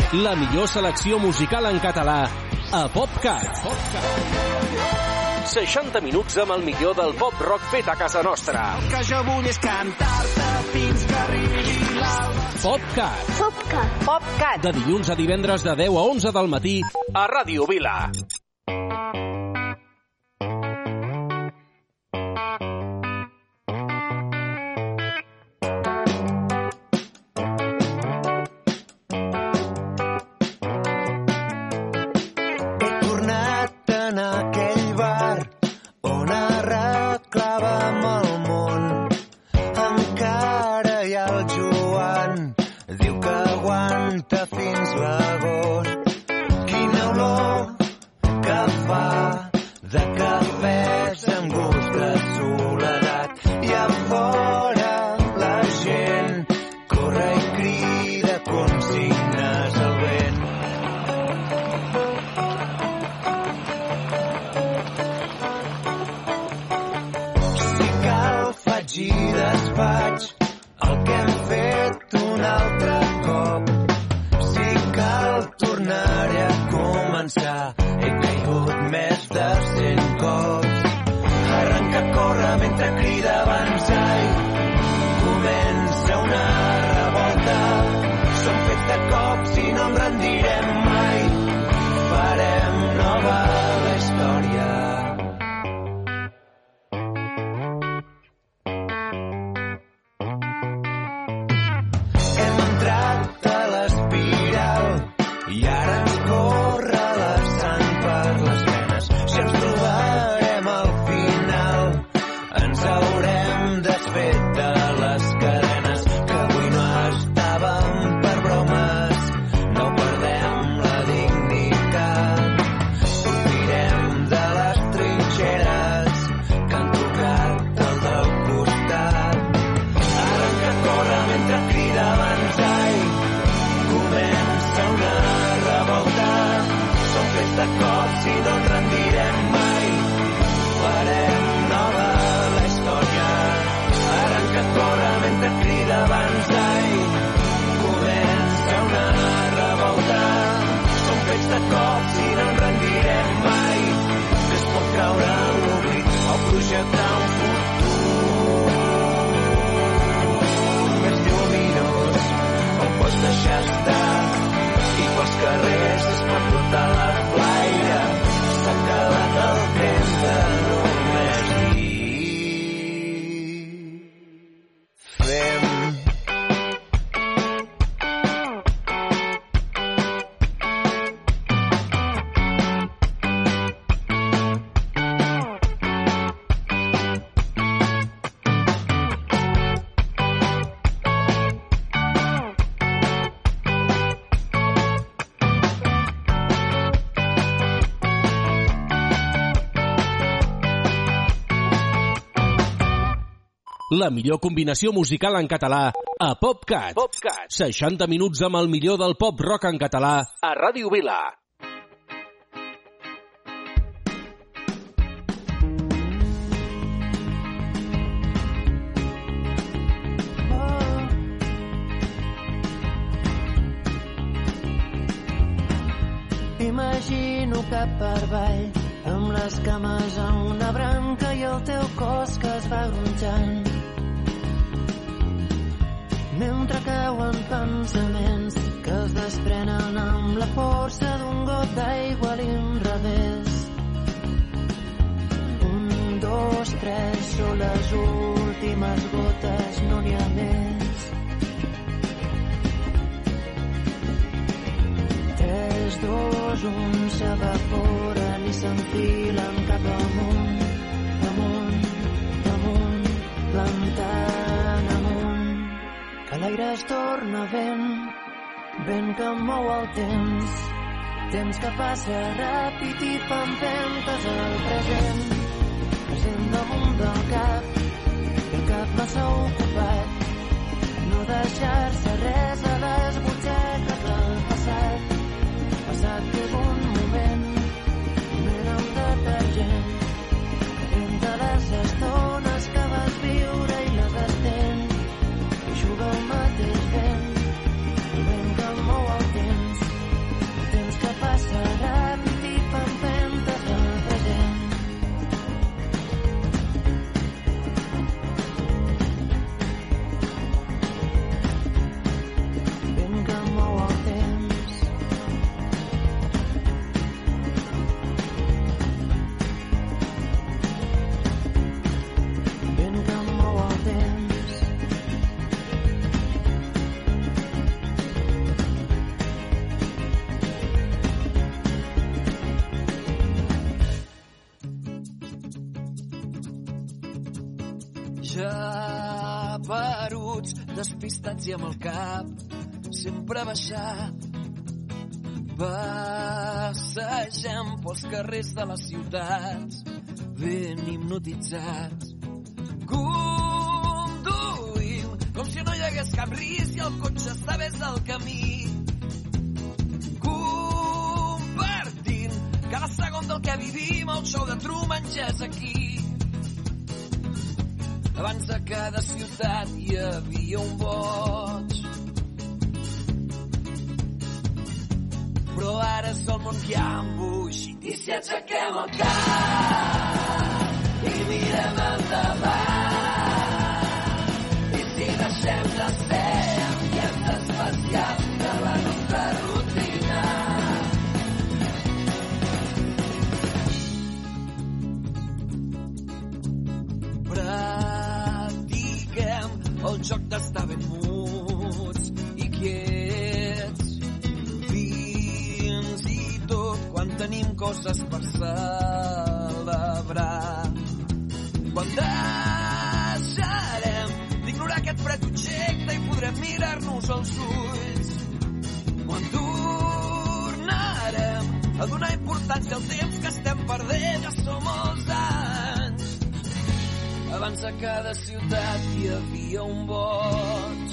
La millor selecció musical en català a PopCat. 60 minuts amb el millor del pop-rock fet a casa nostra. El que jo vull és cantar-te fins que arribi l'alba. PopCat. PopCat. PopCat. De dilluns a divendres de 10 a 11 del matí a Ràdio Vila. La millor combinació musical en català a PopCat. 60 minuts amb el millor del pop-rock en català a Ràdio Vila. Imagino cap per avall, amb les cames a una branca i el teu cos que es va gronxant. Mentre cauen pensaments que es desprenen amb la força d'un got d'aigua a l'inrevés. 1, 2, 3, són les últimes gotes, no n'hi ha més. 3, 2, 1, s'evaporen i s'enfilen cap amunt, amunt, amunt, plantant amunt. Que l'aire es torna vent, vent que mou el temps, temps que passa ràpid i fa empentes al present, present damunt del cap, i el cap massa ocupat, no deixar-se res a les butxaques del passat, passat que és un moment amb detergent, que tenta les estones que vas viure i les estén, eixuga el mateix vent, el vent que mou el temps, Xaperuts, despistats i amb el cap sempre baixat. Passegem pels carrers de les ciutats ben hipnotitzats. Conduïm com si no hi hagués cap risc i el cotxe sabés el camí. Compartint cada segon del que vivim, el show de Truman ja és aquí. Abans a cada ciutat hi havia un boig, però ara és el món que ha embogit. I si aixequem el cap i mirem endavant, i si deixem de ser ambients especials de la nostra rutina, practiquem el joc d'estar ben muts i quiets, fins i tot quan tenim coses per celebrar. Quan deixarem d'ignorar aquest fred objecte i podrem mirar-nos als ulls. Quan tornarem a donar importància al temps que estem perdent, ja som molts anys. Abans a cada ciutat hi havia un boig,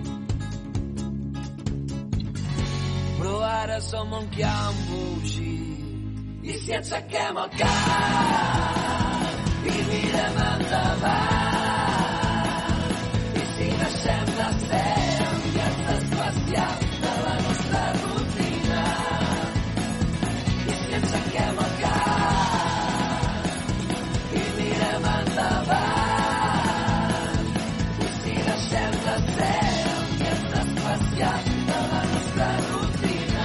però ara és el món que ha embogit. I si aixequem el cap i mirem endavant, i si deixem de ser ambients especials de la nostra rutina, i si aixequem el cap i mirem endavant, i si deixem de ser ambients especials de la nostra rutina.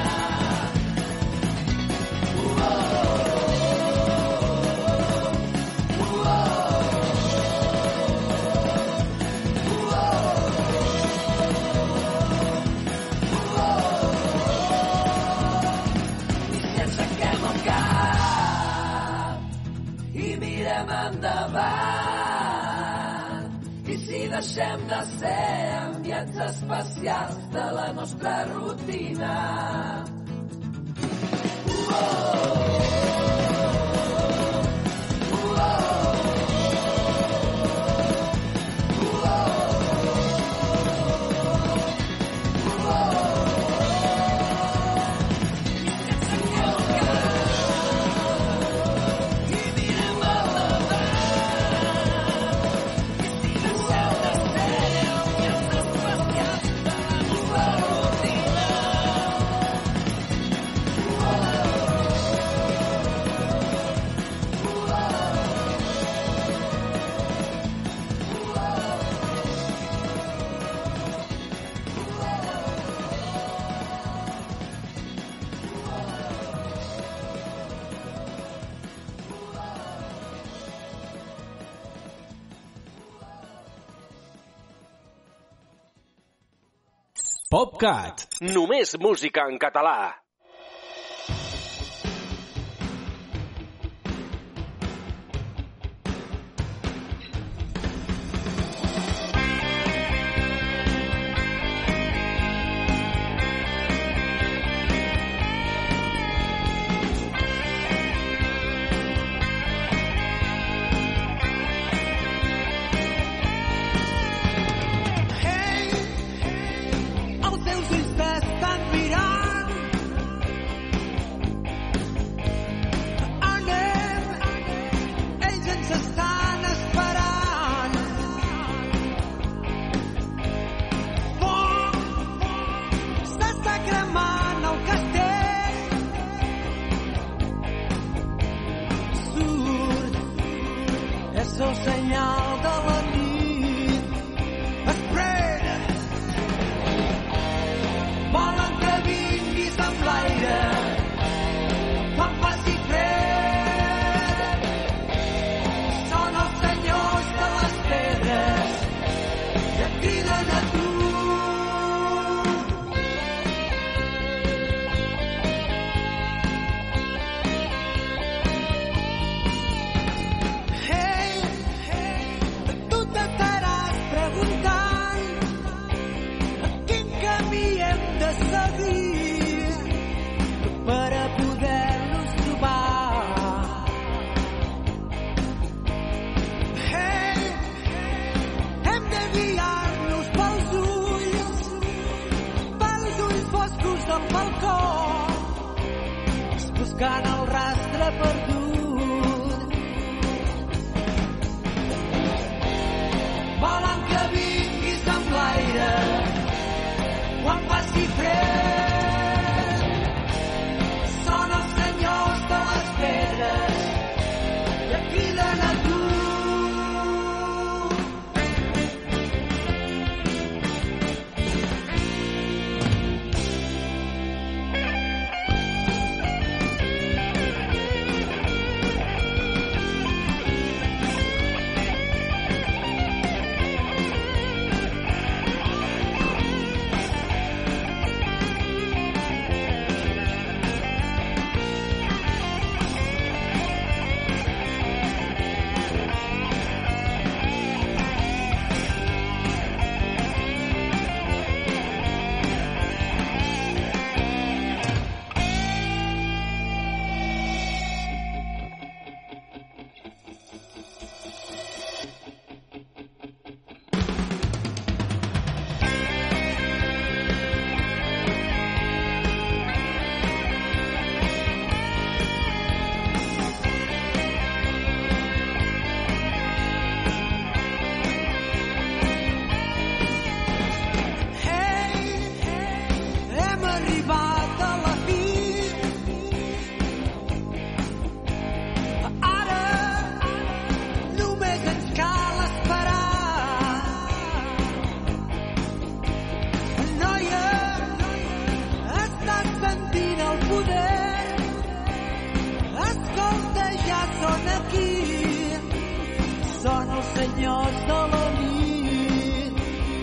Endavant, i si deixem de ser ambients especials de la nostra rutina. PopCat, només música en català. Els teus ulls t'estan mirant nostre perdut. Volen que vinguis amb l'aire quan faci fred. Són els senyors de les pedres que criden a tu. Senyors de la nit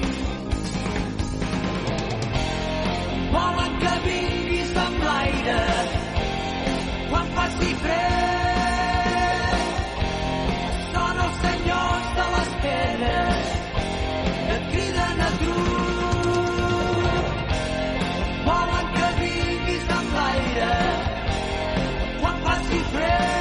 volen que vinguis amb l'aire quan faci fred. Són els senyors de les pedres que et criden a tu. Volen que vinguis amb l'aire quan faci fred.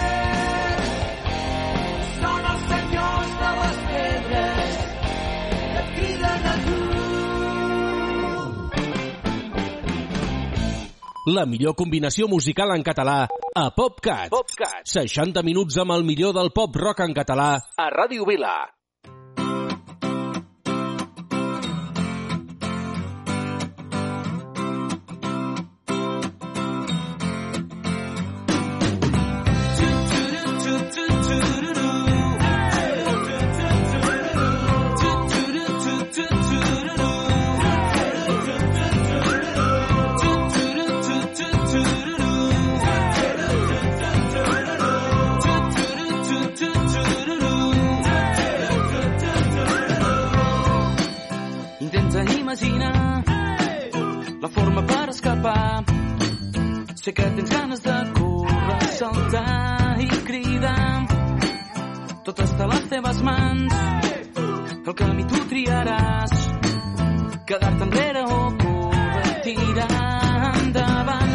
La millor combinació musical en català a PopCat. 60 minuts amb el millor del pop rock en català a Ràdio Vila. Sé que tens ganes de córrer, saltar i cridar. Tot està a les teves mans, el camí tu triaràs. Quedar-te enrere o córrer, tirar endavant.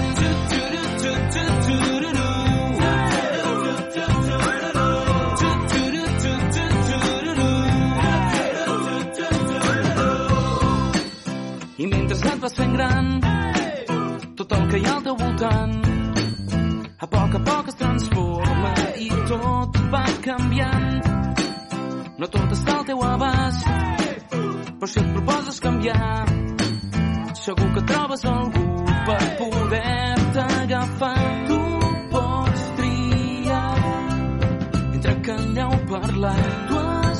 I mentre et vas fent gran, tot el que hi ha al teu voltant a poc es transforma i tot va canviant. No tot està al teu abast, però si et proposes canviar, segur que trobes algú per poder-te agafar. Tu pots triar entre callar o parlar, tu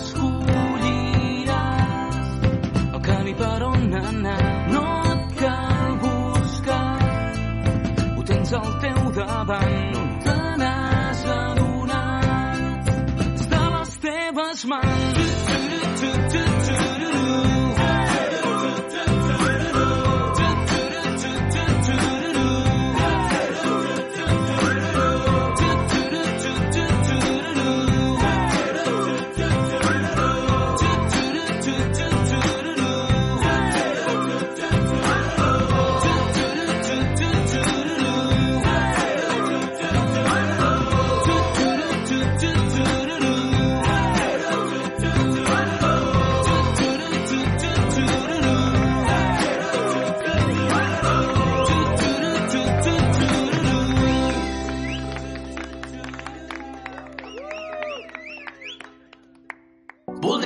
escolliràs el camí per on anar. No et cal buscar, ho tens al teu davant, no te n'has adonat, està a les teves mans.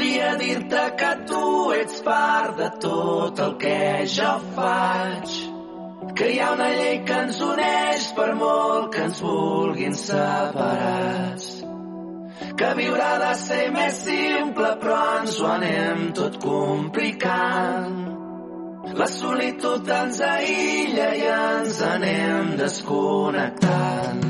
Voldria dir-te que tu ets part de tot el que jo faig, que hi ha una llei que ens uneix per molt que ens vulguin separats, que viure ha de ser més simple però ens ho anem tot complicant. La solitud ens aïlla i ens anem desconnectant.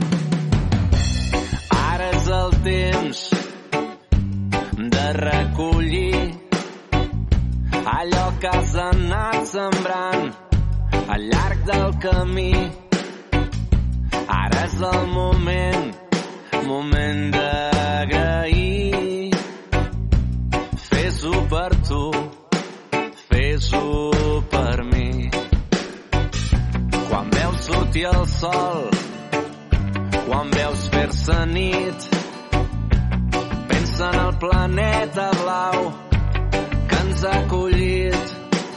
Ara és el temps de recollir allò que has anat sembrant al llarg del camí. Ara és el moment d'agrair. Fes-ho per tu, fes-ho per mi. Quan veus sortir el sol, quan veus fer-se nit, pensa en el planeta blau que ens ha acollit.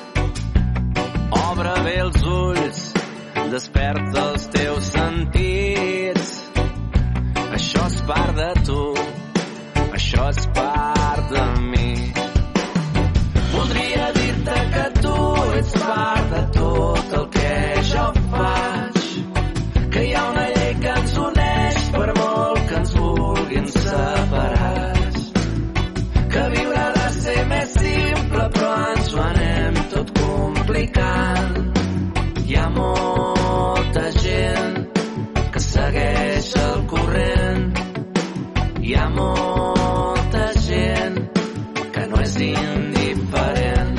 Obre bé els ulls, desperta els teus sentits. Això és part de tu, això és part de mi. Voldria dir-te que tu ets part de tot el que jo faig, que hi ha una llei que ens uneix per molt que ens vulguin separats, que viure ha de ser més simple però ens ho anem tot complicant. Hi ha molta gent que segueix el corrent, hi ha molta gent que no és indiferent.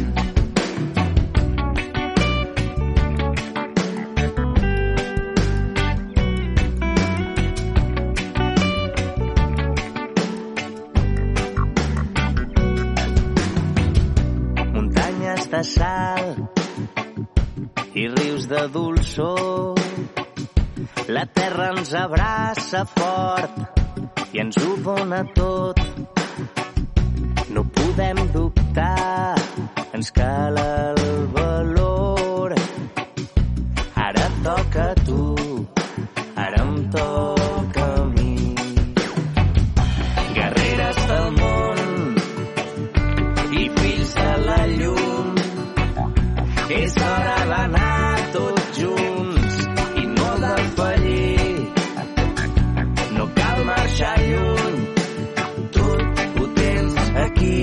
Muntanyes de sal i rius de dolçor, la terra ens abraça fort i ens ho dona tot. No podem dubtar, ens cal el valor. Ara toca a tu, ara em toca a mi. Guerreres del món i fills de la llum, és hora d'anar tots junts i no defallir. No cal marxar lluny, tot ho tens aquí.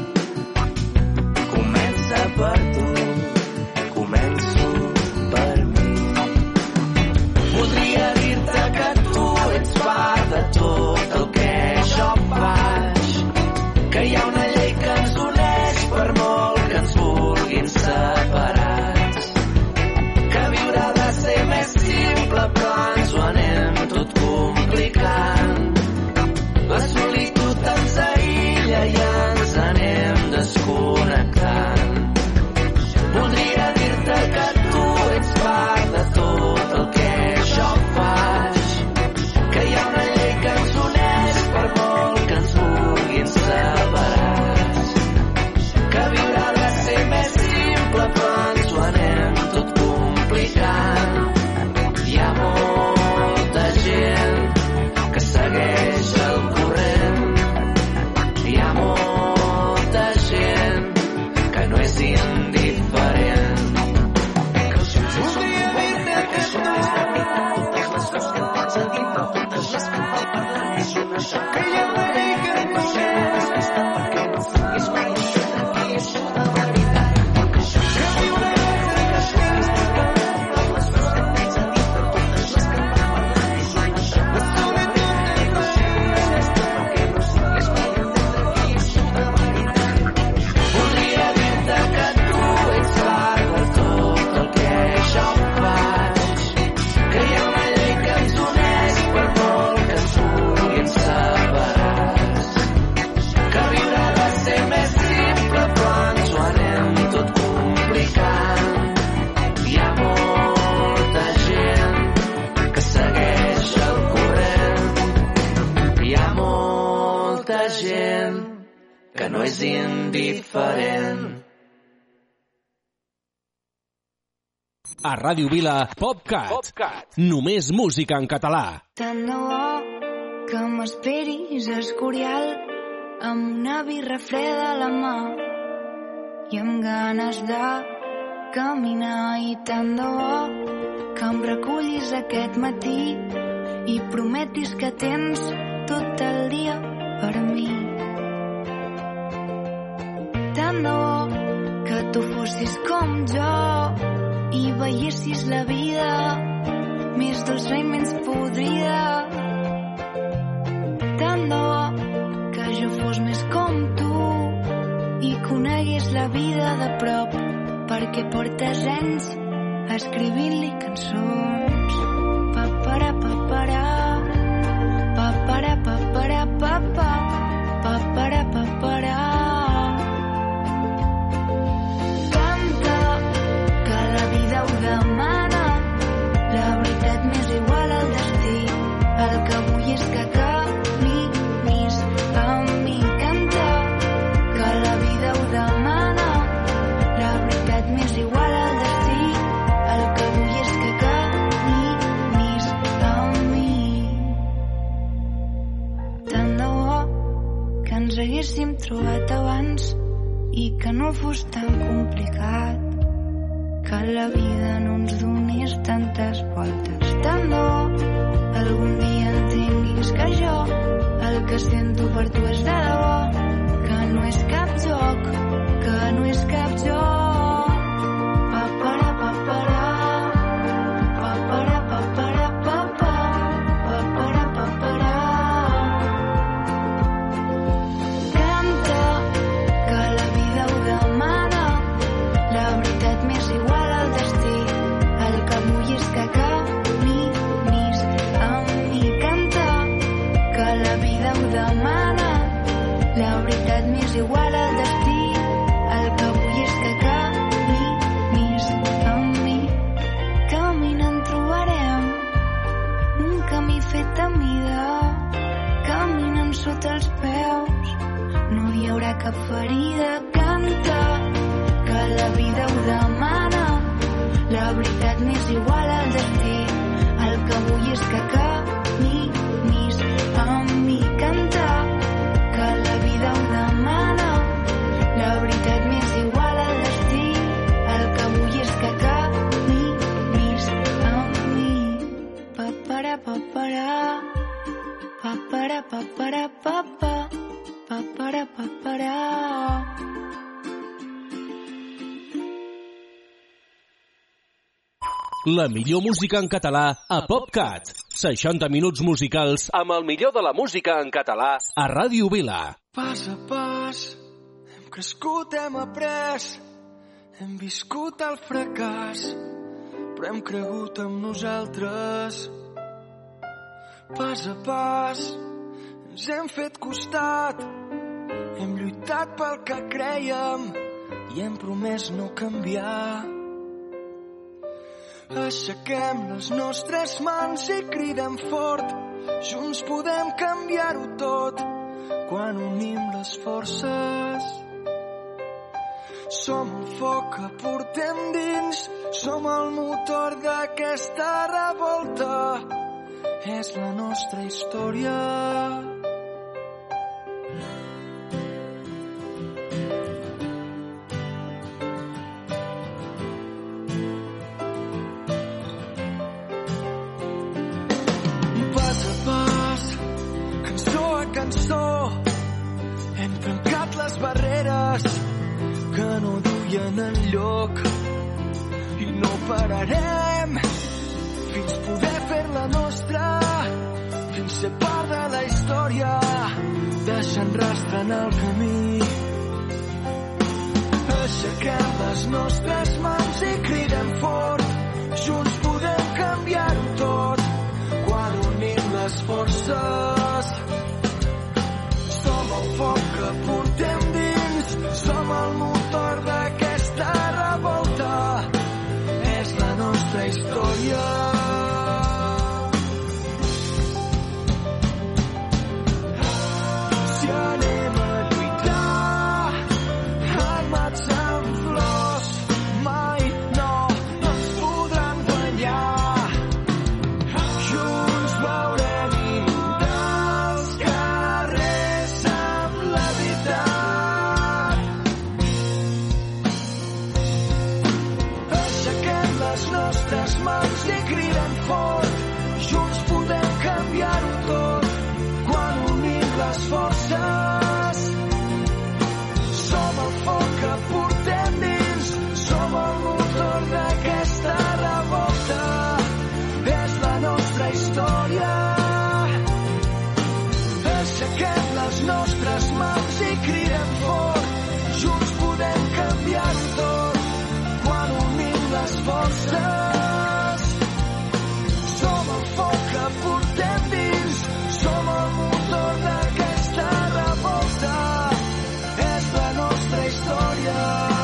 Comença per tu, començo per mi. Voldria dir-te que tu ets part de tot el que jo faig, que hi ha una llei que ens uneix per molt que ens vulguin separats, que viure ha de ser més simple però ens ho anem tot complicant. La solitud ens aïlla i ens anem desconnectant. Voldria dir-te que tu ets part de tot el que jo faig, que hi ha una llei que ens uneix per molt que ens vulguin separats, que viure ha de ser més simple però ens ho anem tot complicant. Hi ha molta gent que segueix el corrent, hi ha molta gent que no és indiferent. Voldria dir-te que tu totes les coses que tens a dir, totes les que em fan parlar, és una sort que hi ha una llei que et coneix, perquè no facis mai això de veritat, que viure ha de ser més simple, totes les coses que tens a dir, totes les que em fan parlar, és una sort. La solitud et coneix, perquè no siguis mai entendre això de veritat. Voldria dir-te que tu ets part de tot el que jo faig, que hi ha una llei que ens uneix per molt que ens vulguin separats, que viure ha de ser més simple però ens ho anem tot complicant. Hi ha molta gent que segueix el corrent, hi ha molta gent que no és indiferent. A Ràdio Vila, PopCat. Només música en català. Tant de bo que m'esperis, Escorial, amb una birra freda a la mà i amb ganes de caminar, i tant de bo que em recullis aquest matí i prometis que tens tot el dia per mi. Tant de bo que tu fossis com jo i veiessis la vida més dolça i menys podrida. Tant de bo que jo fos més com tu i conegués la vida de prop, perquè portes anys escrivint-li cançons. Papara, papara, papara, papara, papa, papara, papara. Canta, que la vida ho demana, la veritat m'és igual al destí, el que vull és que caminis amb mi. Canta, que la vida ho demana, la veritat m'és igual al destí, el que vull és que caminis amb mi. Tant de bo que ens haguéssim trobat abans i que no fos tan complicat, que la vida no ens donés tantes voltes. Tant de bo algun dia entenguis que jo el que sento per tu és de debò, que no és cap joc, que no és cap joc. Papara, papara, papara, papara, papa, papara, papara. Canta, que la vida ho demana, la veritat m'és igual al destí, el que vull és que caminis amb mi. Canta, que la vida ho demana, la veritat m'és igual al destí, el que vull és que caminis amb mi. Caminant trobarem un camí fet a mida, caminant sota els peus no hi haurà cap ferida. Canta, que la vida ho demana, la veritat m'és igual al destí, el que vull és que caminis amb mi. Canta, que la vida ho demana, la veritat m'és igual al destí, el que vull és que caminis amb mi. Papara, papara, papara, papara, papa, papara, papara. La millor música en català a PopCat. 60 minuts musicals amb el millor de la música en català a Ràdio Vila. Pas a pas, hem crescut, hem après, hem viscut el fracàs, però hem cregut en nosaltres. Pas a pas, ens hem fet costat, hem lluitat pel que crèiem i hem promès no canviar. Aixequem les nostres mans i cridem fort, junts podem canviar-ho tot quan unim les forces. Som el foc que portem dins, som el motor d'aquesta revolta, és la nostra història. Hem trencat les barreres que no duien enlloc i no pararem fins poder fer-la nostra, fins ser part de la història, deixant rastre en el camí. Aixequem les nostres mans i cridem fort, junts podem canviar-ho tot quan unim les forces. Som el foc que portem dins, som el motor d'aquesta revolta, és la nostra història. Si anem a lluitar, armats amb flors, mai no ens podran guanyar. Junts veurem inundar els carrers amb la aixequem les nostres mans i cridem fort. Junts podem canviar-ho tot quan unim les forces. Som el foc que portem dins, som el motor d'aquesta revolta. És la nostra història.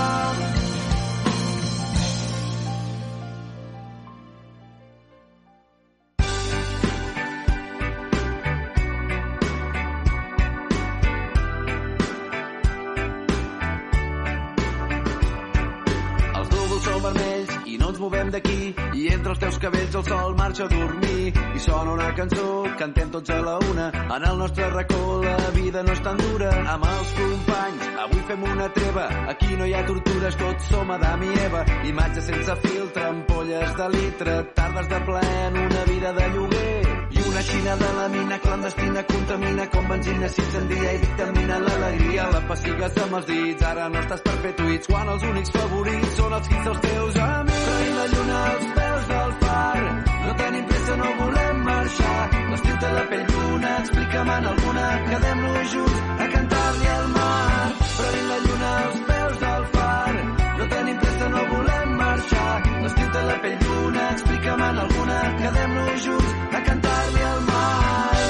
Vermells i no ens movem d'aquí, i entre els teus cabells el sol marxa a dormir i sona una cançó, cantem tots a la una. En el nostre racó la vida no és tan dura. Amb els companys avui fem una treva, aquí no hi ha tortures, tots som Adam i Eva. Imatges sense filtre, ampolles de litre, tardes de plaer en una vida de lloguer. I una xina de la mina clandestina contamina com benzina, s'incendia i dictamina l'alegria. La pessigues amb els dits, ara no estàs per fer tuits, quan els únics favorits són els hits dels teus amics. Traiem la lluna als peus del far, no tenim pressa, no volem marxar. L'estiu té la pell d'una, explica'm en alguna, quedem-nos junts a cantar-li al mar. Traiem la lluna als peus del far, no tenim pressa, no volem marxar. L'estiu té la pell d'una, explica'm en alguna, quedem-nos junts a cantar-li al mar.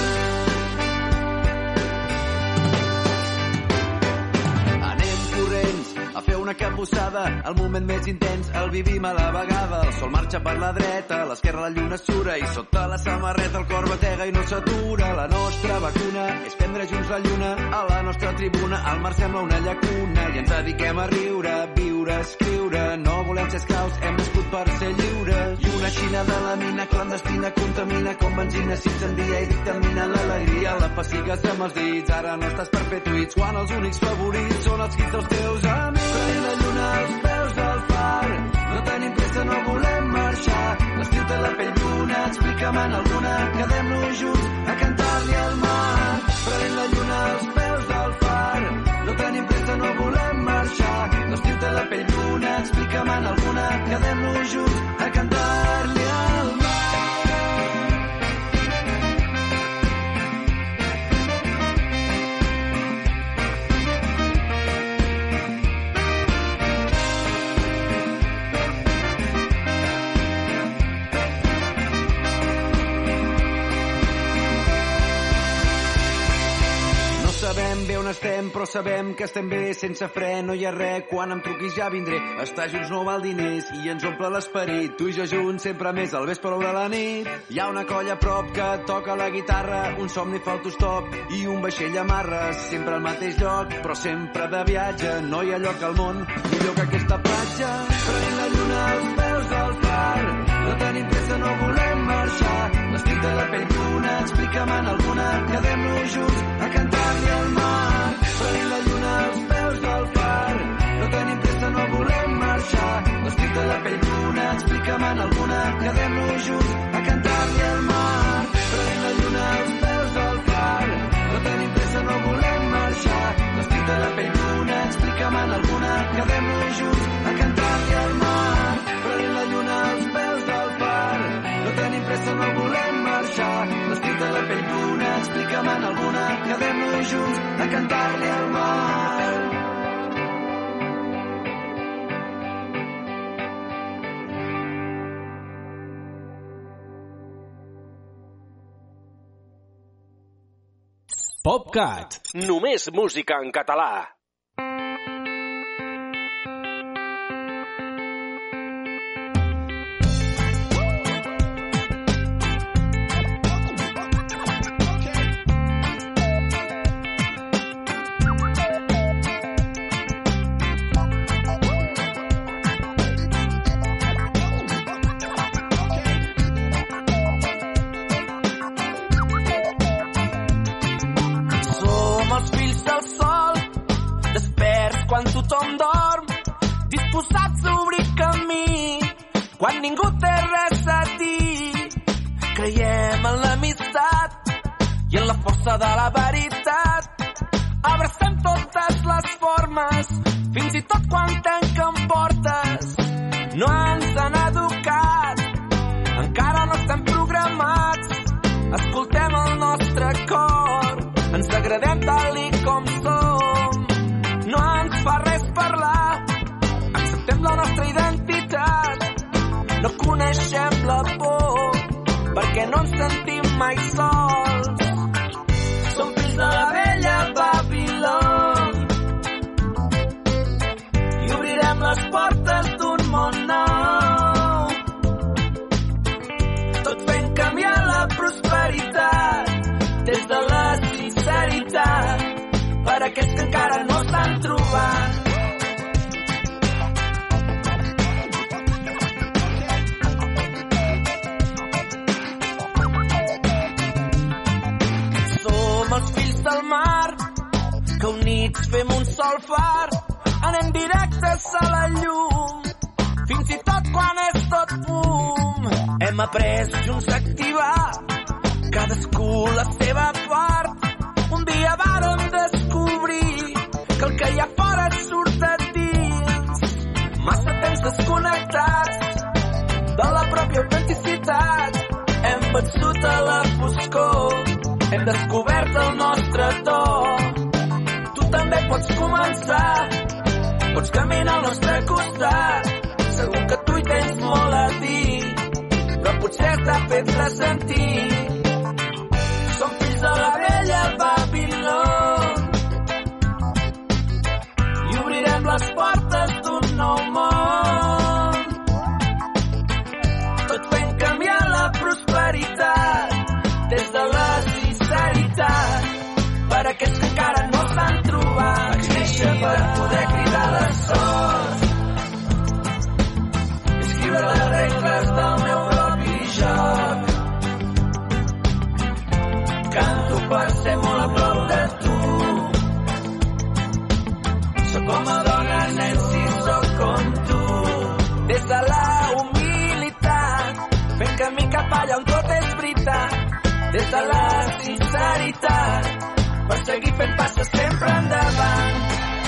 Anem corrents a fer una cabussada, el moment més intens el vivim a la vegada. El sol marxa per la dreta, a l'esquerra la lluna sura i sota la samarreta el cor batega i no s'atura. La nostra vacuna és prendre junts la lluna, a la nostra tribuna el mar sembla una llacuna i ens dediquem a riure, viure, escriure. No volem ser esclaus, hem nascut per ser lliures. I una xina de la mina clandestina contamina com benzina, s'incendia i dictamina l'alegria. La pessigues amb els dits, ara no estàs per fer tuits, quan els únics favorits són els hits dels teus amics. Traiem la lluna als peus del far, no tenim pressa, no volem marxar. L'estiu té la pell d'una, explica'm en alguna, quedem-nos junts a cantar-li al mar. Traiem la lluna als peus del far, no tenim pressa, no volem marxar. L'estiu té la pell d'una, explica'm en alguna, quedem-nos junts a cantar-li al mar. Sabem bé on estem, però sabem que estem bé sense fre, no hi ha res, quan em truquis ja vindré. Estar junts no val diners i ens omple l'esperit, tu i jo junts sempre més al vespre o a la nit. Hi ha una colla a prop que toca la guitarra, un somni fa autostop i un vaixell amarra, sempre al mateix lloc, però sempre de viatge. No hi ha lloc al món millor que aquesta platja. Traiem la lluna als peus del far, no tenim pressa, no volem marxar. L'estic de la pell d'una, explica'm en alguna, quedem-nos junts a cantar-li al mar. Traiem la lluna als peus del far, no tenim pressa, no volem marxar. L'estic de la pell d'una, explica'm en alguna, quedem-nos junts a cantar-li al mar. Traiem la lluna als peus del far, no tenim pressa, no volem marxar. L'estic de la pell d'una, explica'm en alguna, quedem-nos junts a cantar-li al mar. Traiem la lluna als peus del far, no tenim pressa, no volem marxar. L'estic de la pell d'una, explica'm en alguna, quedem-nos junts a cantar-li al mar. PopCat, només música en català. Quan tothom dorm, disposats a obrir camí, quan ningú té res a dir. Creiem en l'amistat i en la força de la veritat. Abracem totes les formes, fins i tot quan tanquen portes. No ens han educat, encara no estem programats. Escoltem el nostre cor, ens agrada agradem tal i com som. No ens fa res parlar, acceptem la nostra identitat. No coneixem la por, perquè no ens sentim mai sols. Som fills de la vella Babilòn i obrirem les portes d'un món nou, tot fent canviar la prosperitat des de la sinceritat per a aquells que encara no s'han trobat. Els fills del mar, que units fem un sol far, anem directes a la llum, fins i tot quan és tot fum. Hem après junts a activar, cadascú la seva part. Un dia vàrem descobrir que el que hi ha fora surt a dins. Massa temps desconnectats de la pròpia autenticitat. Hem vençut a la foscor, hem descobert el nostre to. Tu també pots començar, pots caminar al nostre costat. Segur que tu hi tens molt a dir, però potser t'ha fet ressentir. Som fills de la vella Babilòn i obrirem les portes d'un nou món, tot fent canviar la prosperitat des de la sinceritat per a aquells que encara no s'han trobat. Vaig néixer per poder cridar la sort, escriure les regles del meu propi joc. Canto per ser molt a prop de tu. Soc com a dona, nen, si soc com tu. Des de la humilitat, fent camí cap allà on tot és veritat. Des de la sinceritat, per seguir fent passes sempre endavant.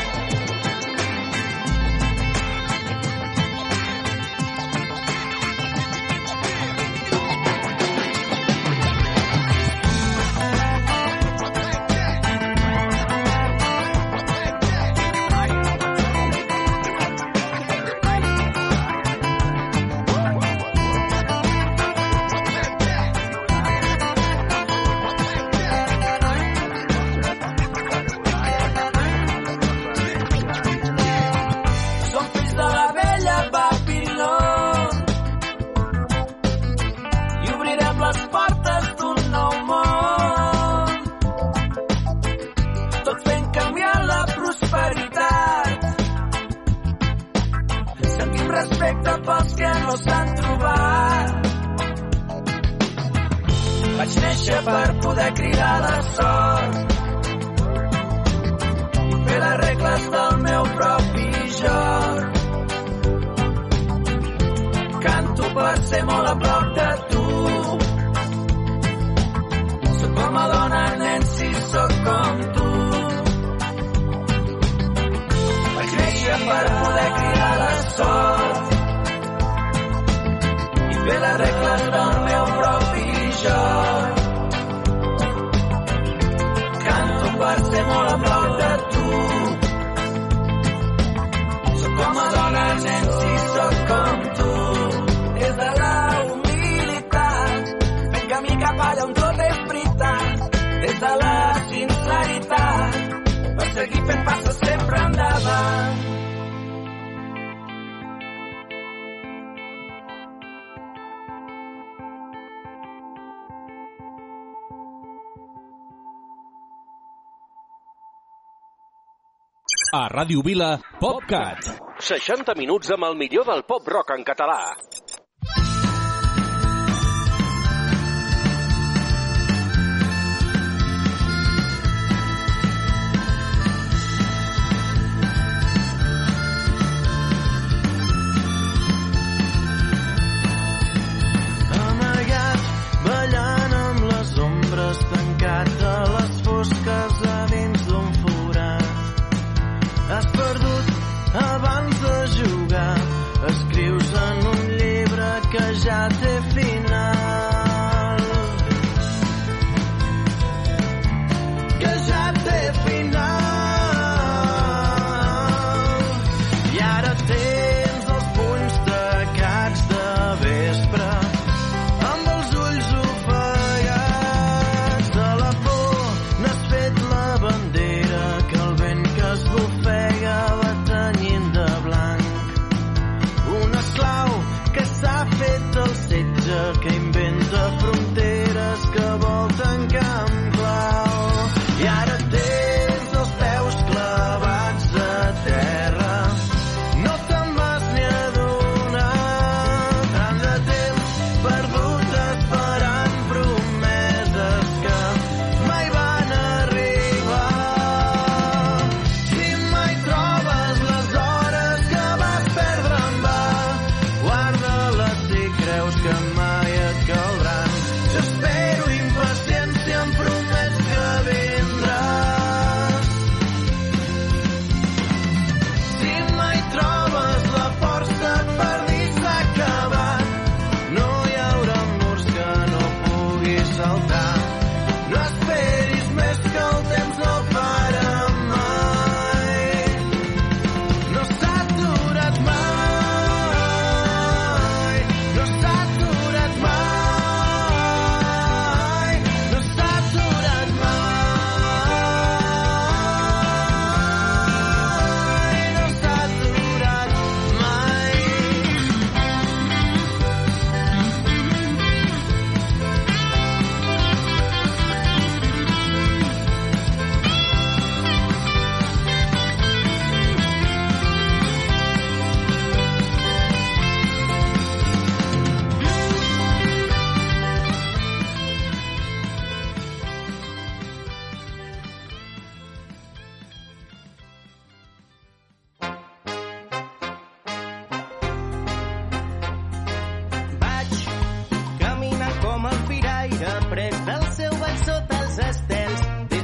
Respecte pels que no s'han trobat. Vaig néixer per poder cridar la sort i fer les regles del meu propi joc. Canto per ser molt a prop de tu. Soc com a dona, nen, si soc com tu. Vaig néixer per poder cridar la sort i fer les regles del meu propi joc. Canto per ser molt a prop de tu. Soc com a dona, nen, si soc com tu. Des de la humilitat, fent camí cap allà on tot és veritat. Des de la sinceritat, per seguir fent passes sempre endavant. A Ràdio Vila, PopCat. 60 minuts amb el millor del pop rock en català. Amagat, ballant amb les ombres, tancat a les fosques a dins d'un forat. Has perdut abans de jugar, escrius en un llibre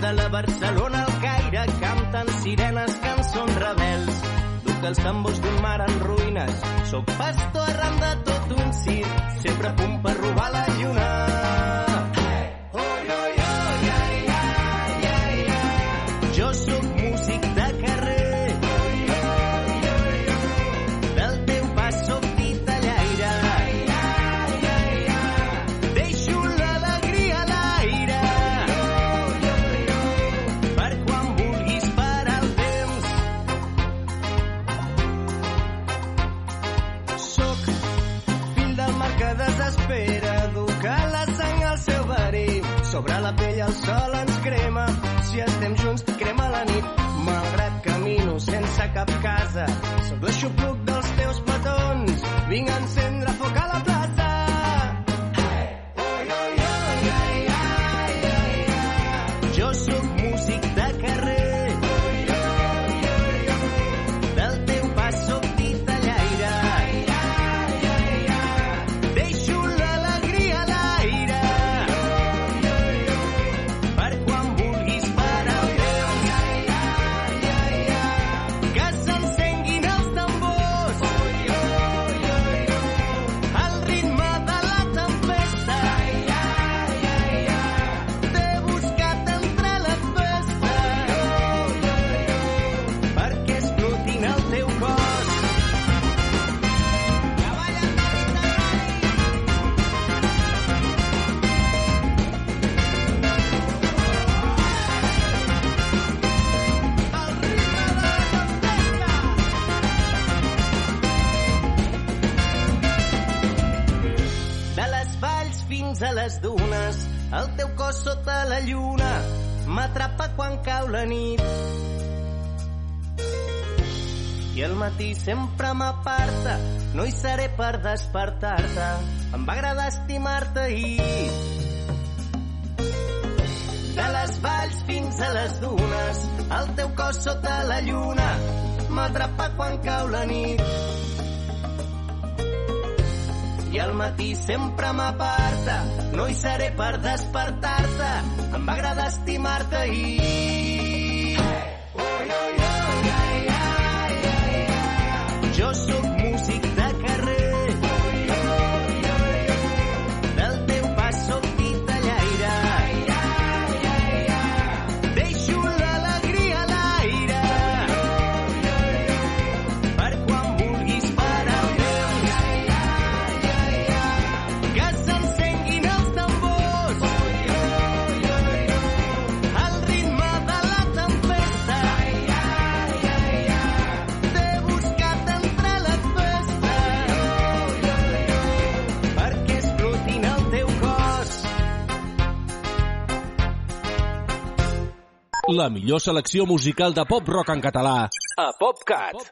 de la Barcelona al Caire canten sirenes, cançons rebels. Duc els tambors d'un mar en ruïnes, soc pastor arran de tot un circ, sempre a punt per robar la lluna. Jo sóc músic de carrer, del teu pas sóc titellaire, deixo l'alegria a l'aire, per quan vulguis parar el temps. Sóc fill del mar que desespera, educar la sang al seu verí, sobre la pell el sol ens crema, si estem junts crema la nit, malgrat camino sense cap casa, sóc l'aixopluc dels teus petons, vinc a encendre foc a la plaça. Jo sóc músic de carrer, del teu pas sóc titellaire, deixo l'alegria a l'aire, per quan vulguis parar el temps, que s'encenguin els tambors, al ritme de la tempesta, t'he buscat entre les festes, perquè explotin el teu cos. De les valls fins a les dunes, el teu cos sota la lluna m'atrapa quan cau la nit. I al matí sempre m'aparta, no hi seré per despertar-te, em va agradar estimar-te ahir. De les valls fins a les dunes, el teu cos sota la lluna m'atrapa quan cau la nit. I al matí sempre m'aparta, no hi seré per despertar-te, em va agradar estimar-te ahir. Jo sóc músic de carrer, del teu pas sóc titellaire, deixo l'alegria a l'aire, per quan vulguis parar el temps, que s'encenguin els tambors, al ritme de la tempesta, t'he buscat entre les festes, perquè explotin el teu cos. La millor selecció musical de pop-rock en català a PopCat.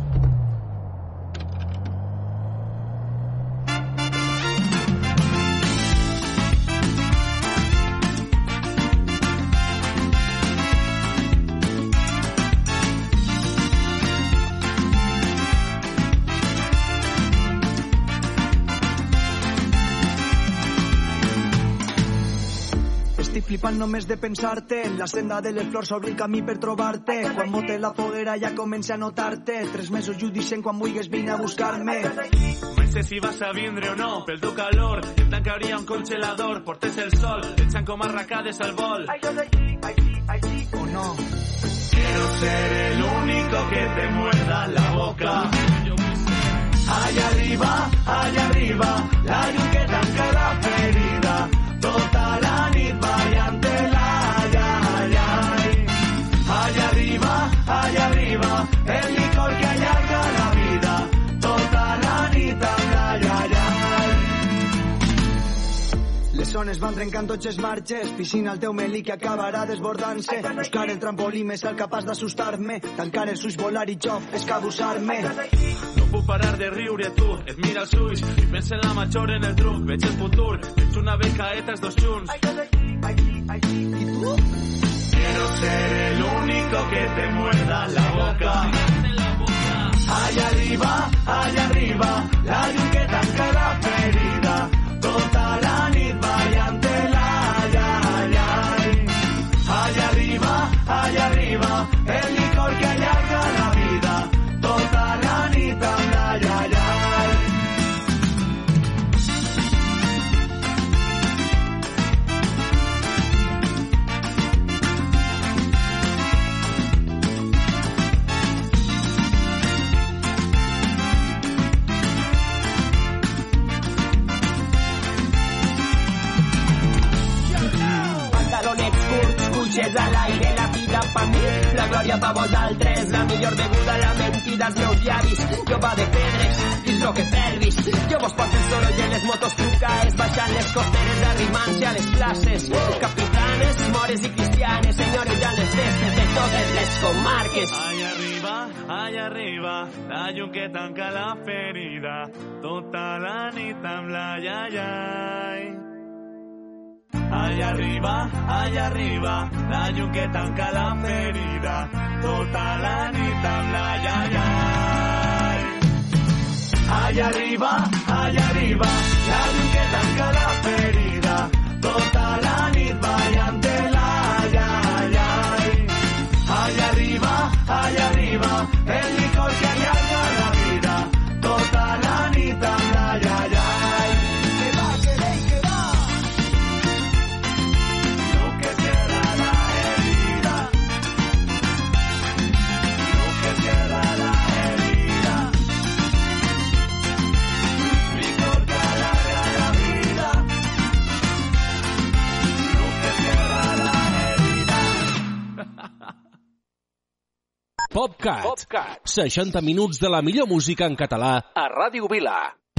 Estic flipant només de pensar-te, en la senda de les flors s'obre el camí per trobar-te, quan bote la foguera ja comença a notar-te, 3 mesos i ho dicen quan vulguis vine a buscar-me. Mai sé si vas a vindre o no, pel teu calor, em tancaria un congelador, portes el sol, echan com arracades al vol. O no? Quiero ser el único que te muerda la boca. Allá arriba, la llum que tanca la ferida, tota la nit ballant-te-la, ai, ai, ai. Allá arriba, el licor que allarga la vida, tota la nit amb ai, ai, ai. Les zones van trencant tots els marges, piscina al teu melí que acabarà desbordant-se, buscar el trampolí més alt capaç d'assustar-me, tancar els ulls, volar i jo escabussar-me. No puc parar de riure, tu, et mira els ulls i pensa en la major, en el truc, veig el futur, ets una becaeta, els dos junts. I tu? Quiero ser el único que te muerda la boca. Allá arriba, la llum que tanca la ferida, tota la nit ballant-te-la, ai, ai, ai. Allá arriba, allà arriba, el licor que allarga la vida, tota la nit amb la iaia. Cuixes a l'aire, la vida pa mi, la glòria pa vosaltres, la millor beguda, la mentida als meus llavis, jove de pedres, dins Rockefelvis, jo vos porto el soroll de les motos trucaes, baixant les costeres, arrimant-se a les places, capitanes, mores i cristianes, senyores les festes de totes les comarques. Allà arriba, la llum que tanca la ferida, tota la nit amb la iaiai. Allà arriba, la llum que tanca la ferida, tota la nit amb la iaiai. Allà arriba, la llum que tanca la ferida, tota la nit ballant de la iaiai. Allà arriba, el licor que allarga la vida, tota la nit amb la iaiai. PopCat. 60 minuts de la millor música en català a Ràdio Vila.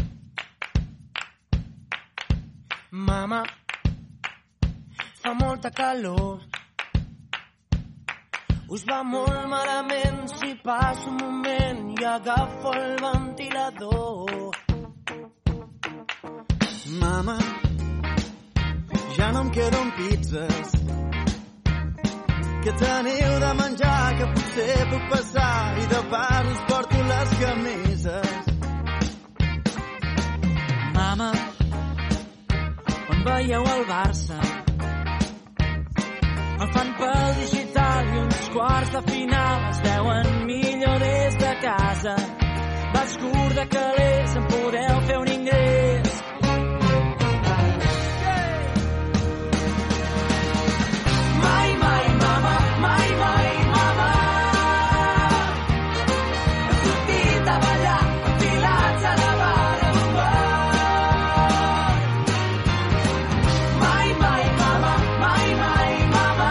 Mama, fa molta calor. Us va molt malament si passo un moment i agafo el ventilador. Mama, ja no em queden pizzas. Que teniu de menjar, que potser puc passar i de pas us porto les camises. Mama, quan veieu el Barça, el fan pel digital i uns quarts de final es veuen millor des de casa. Vas curt de calés, en podeu fer un ingrés. Mai, mai, mama, mai, mai, mama. Hem sortit a ballar, enfilats a la barra d'un bar. Mai, mai, mama, mai, mai, mama.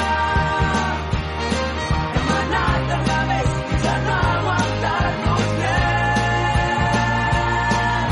Hem anat al revés, ja no aguantar-nos més.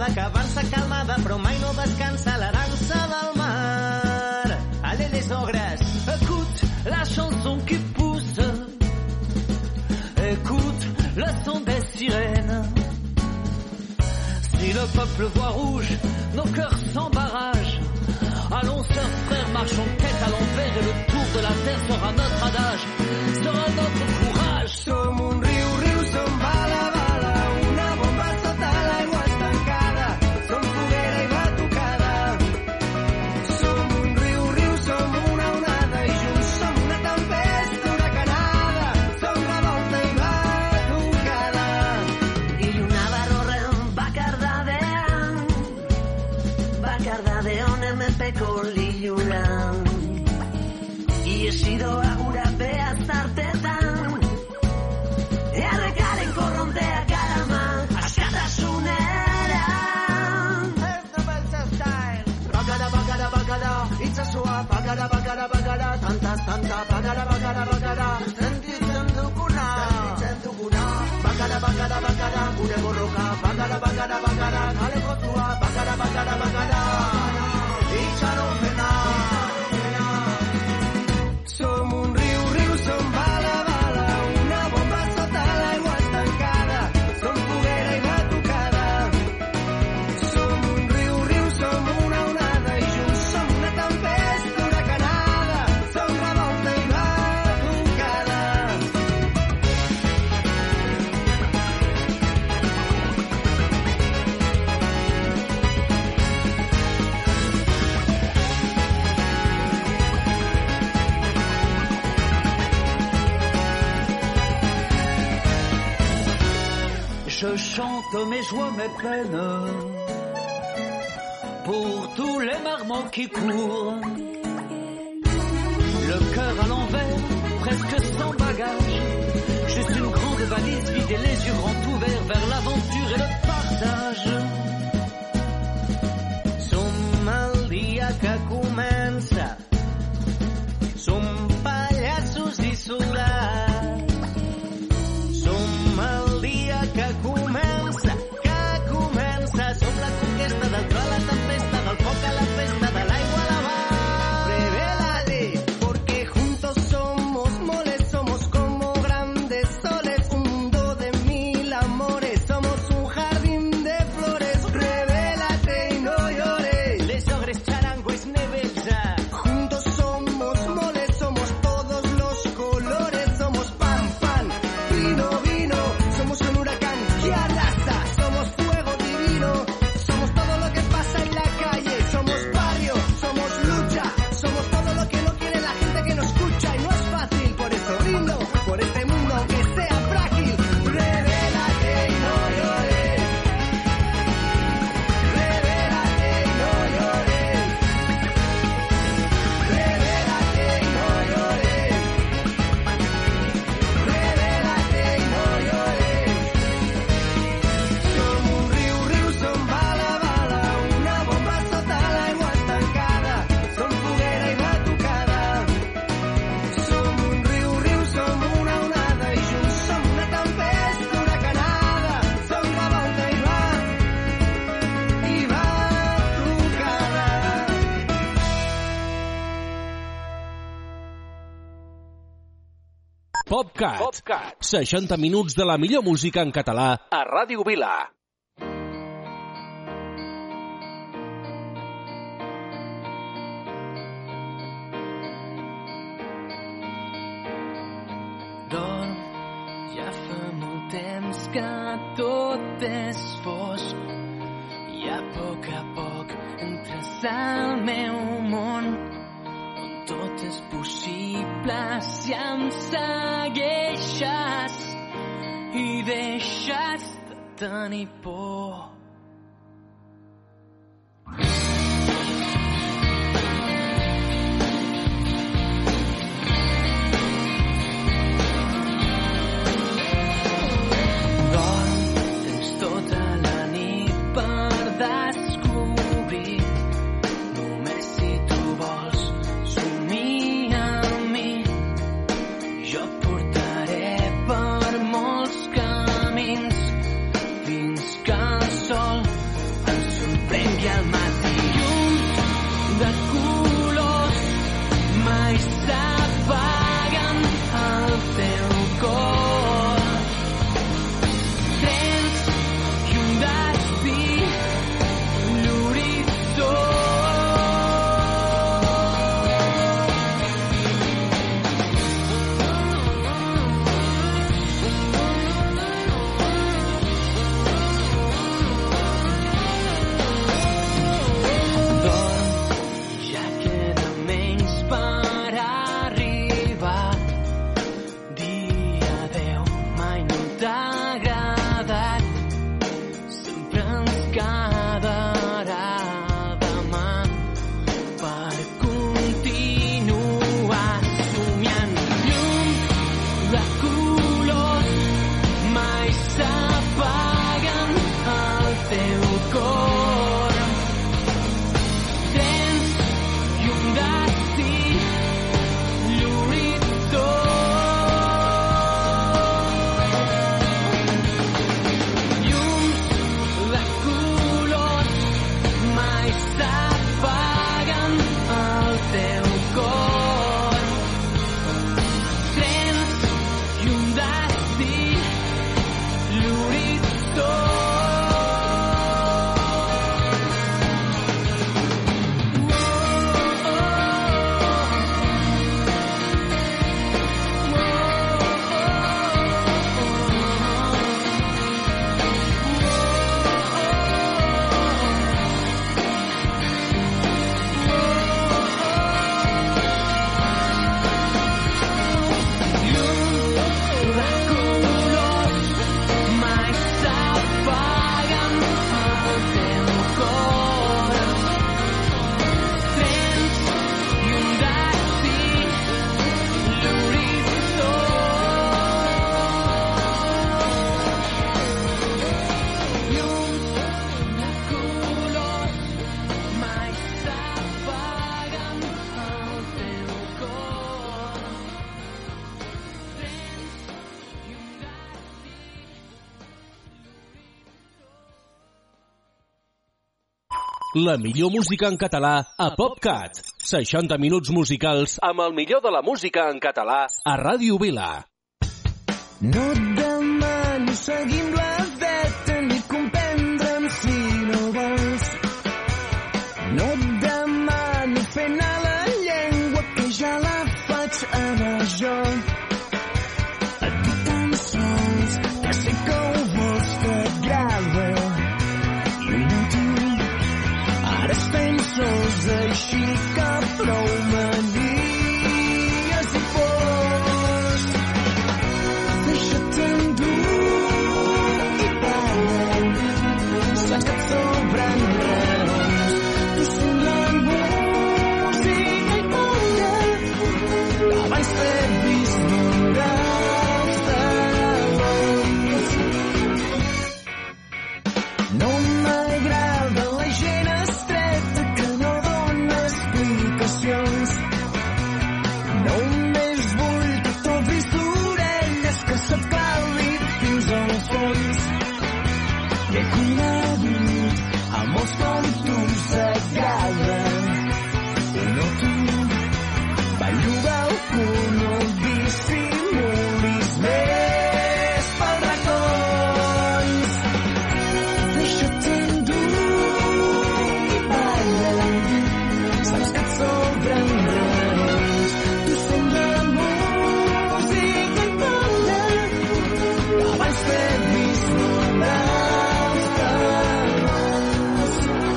que avança calmada però mai no descansa, la dansa del mar. Allez les ogres, écoute la chanson qui pousse, écoute le son des sirènes. Si le peuple voit rouge, nos cœurs sans barrage. Allons sœurs, frères, marchons tête à l'envers et le tour de la terre sera notre adage, sera notre courage. Som un riu, som bala, bala, una bomba sota l'aigua estancada, som foguera i batucada. Som un riu, som una onada i junts som una tempesta huracanada, som revolta i batucada. Y una barrorren Bacardadeon MP con Lilluran. Y he sido agura beazartetan, errekaren korrontea garaman, askatasunera. Ez da beltza style. Bagara, itzazua, bagara, tanta, bagara, sentitzen duguna. Bagara, gure borroka, bagara, kalekotua, bagara, itxaropena. Som un riu, som bala, bala, una bomba sota l'aigua estancada, som foguera i batucada. Som un riu, som una onada i junts som una tempesta huracanada, som revolta i batucada. Je chante mes joies, mes peines, pour tous les marmots qui courent. Le cœur à l'envers, presque sans bagage, juste une grande valise vide et les yeux grands ouverts vers l'aventure et le partage. Som el dia que comença, som pallassos i soldats. Som el dia que comença, som la conquesta del tro a la tempesta, del foc a la festa, de l'aigua a la mar. Revélate, porque juntos somos moles, somos como grandes soles, un mundo de mil amores, somos un jardín de flores. Revélate y no llores, Les ogres charango es neveja. juntos somos moles, somos todos los colores, somos pan, vino, somos un huracán que arrasa, somos fuego divino, somos todo lo que pasa en la calle, somos barrio, somos lucha, somos todo lo que no quiere la gente que nos escucha y no es fácil, por eso brindo por este mundo aunque sea frágil. Revélate y no llores, revélate y no llores, revélate y no llores, revélate y no llores. Som un riu, som bala, bala, una bomba sota l'aigua estancada, som foguera i batucada. Som un riu, som una onada i junts som una tempesta huracanada, som revolta i batucada. PopCat. 60 minuts de la millor música en català a Ràdio Vila. Dorm, ja fa molt temps que tot és fosc i a poc entres al meu món on tot és possible si em segueixes i deixes de tenir por. So La millor música en català a PopCat. 60 minuts musicals amb el millor de la música en català a Ràdio Vila. No et demano seguim la veta ni comprendre'm si no vols. No et demano fer anar la llengua que ja la faig anar jo. Et dic tan sols que sé que ho vols, t'agrada. Estem sols així que prou manies i pors. Deixa't endur i balla. Saps que et sobren raons. Tu sent la música i balla. Abans t'he vist moure els talons. No m'agrada la gent només vull que t'obris d'orelles, que se't clavi fins al fons. He conegut a molts com tu s'agrada. No tu, ballo balcó, no dissimulis més pels racons. Deixa't endur i balla. Saps que et sobren raons. Tu sent la música i balla. Abans t'he vist moure els talons.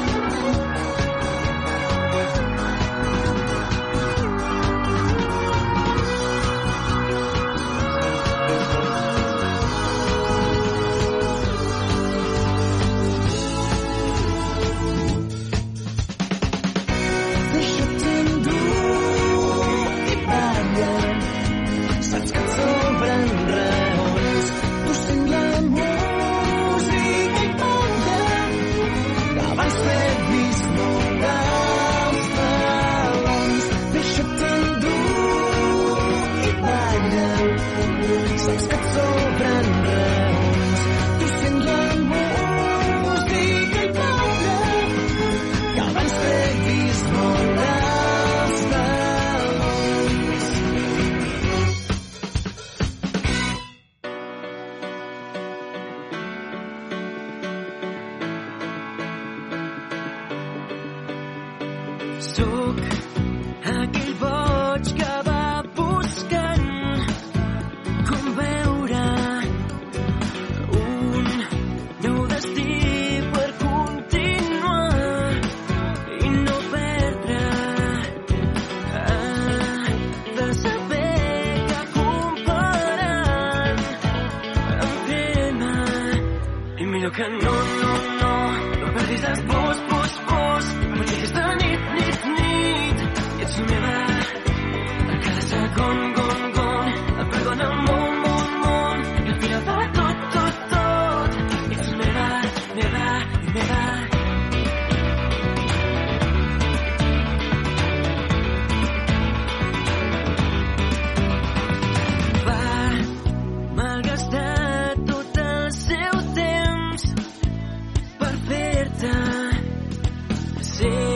Deixa't endur i balla. Saps que et sobren raons. Tu sent la música i balla. Abans t'he vist moure els talons. Deixa't endur i balla. Saps que et sobren raons. Tu sent la música i balla. Abans t'he vist moure els talons. Sóc aquell boig que va buscant com veure un nou destí per continuar i no perdre. De saber que comparant em crema i millor que no perdis les pors. Potser aquesta nit i ets meva a cada segon, et perdo en el món i al final va tot. Ets meva. Va malgastar tot el seu temps per fer-te ser